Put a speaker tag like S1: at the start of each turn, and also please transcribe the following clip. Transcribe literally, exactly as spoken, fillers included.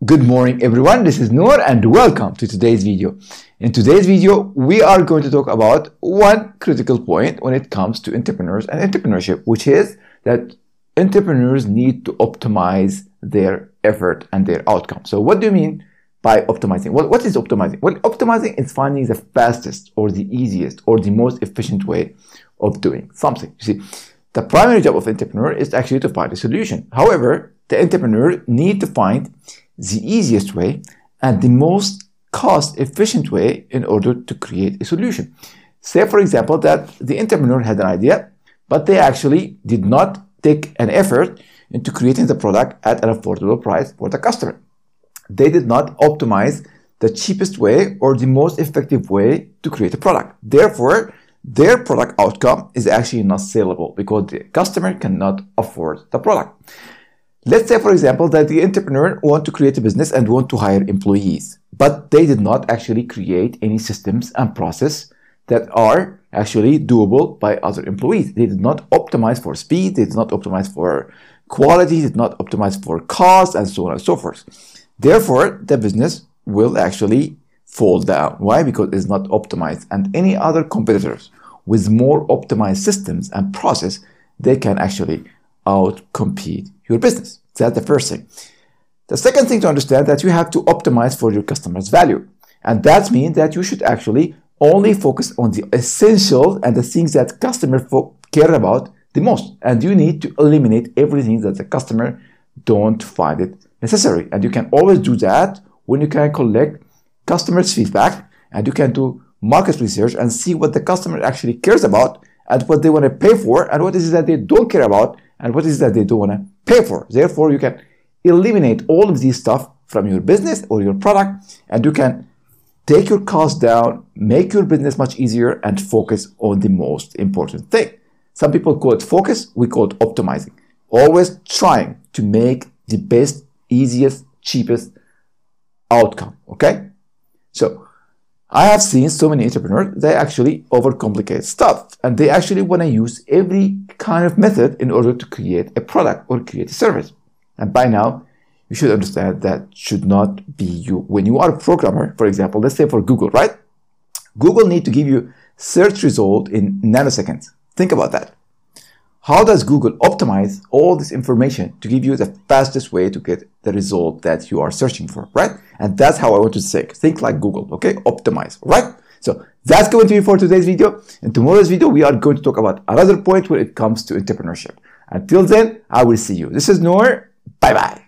S1: Good morning everyone, this is Noor and welcome to today's video. In today's video, we are going to talk about one critical point when it comes to entrepreneurs and entrepreneurship, which is that entrepreneurs need to optimize their effort and their outcome. So what do you mean by optimizing? Well, what is optimizing? Well, optimizing is finding the fastest or the easiest or the most efficient way of doing something. You see, the primary job of entrepreneur is actually to find a solution. However, the entrepreneur need to find the easiest way and the most cost-efficient way in order to create a solution. Say, for example, that the entrepreneur had an idea, but they actually did not take an effort into creating the product at an affordable price for the customer. They did not optimize the cheapest way or the most effective way to create a product. Therefore, their product outcome is actually not saleable because the customer cannot afford the product. Let's say, for example, that the entrepreneur want to create a business and want to hire employees, but they did not actually create any systems and process that are actually doable by other employees. They did not optimize for speed, they did not optimize for quality, they did not optimize for cost, and so on and so forth. Therefore, the business will actually fall down. Why? Because it's not optimized, and any other competitors with more optimized systems and process, they can actually outcompete your business. That's the first thing. The second thing to understand that you have to optimize for your customers' value. And that means that you should actually only focus on the essential and the things that customers care about the most. And you need to eliminate everything that the customer don't find it necessary. And you can always do that when you can collect customers' feedback and you can do market research and see what the customer actually cares about and what they want to pay for and what is it that they don't care about and what is it that they don't want to pay for. Therefore, you can eliminate all of these stuff from your business or your product, and you can take your costs down, make your business much easier, and focus on the most important thing. Some people call it focus, we call it optimizing. Always trying to make the best, easiest, cheapest outcome, okay? So, I have seen so many entrepreneurs, they actually overcomplicate stuff and they actually want to use every kind of method in order to create a product or create a service. And by now, you should understand that should not be you. When you are a programmer, for example, let's say for Google, right? Google need to give you search result in nanoseconds. Think about that. How does Google optimize all this information to give you the fastest way to get the result that you are searching for, right? And that's how I want to think. Think like Google, okay? Optimize, right? So that's going to be for today's video. In tomorrow's video, we are going to talk about another point when it comes to entrepreneurship. Until then, I will see you. This is Noor. Bye-bye.